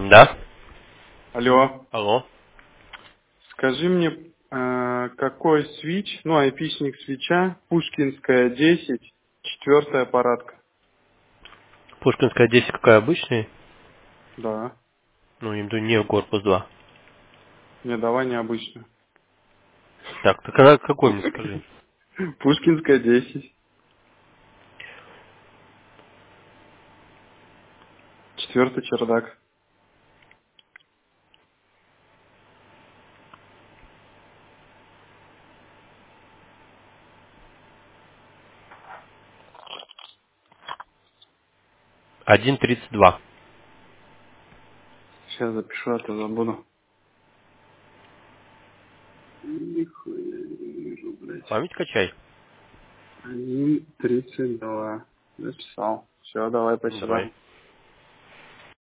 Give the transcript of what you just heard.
Да? Алло. Алло. Скажи мне, какой свич, ну, айпишник свеча, Пушкинская 10, четвертая аппаратка. Пушкинская 10 какая обычная? Да. Ну, имею в виду не корпус 2. Не, давай необычную. Так, ты какой мне скажи? Пушкинская 10, четвертый чердак. Один тридцать два. Сейчас запишу, а то забуду. Нихуя не вижу, блядь. Память качай. 1,32. Записал. Все, давай, Ну, давай. спасибо.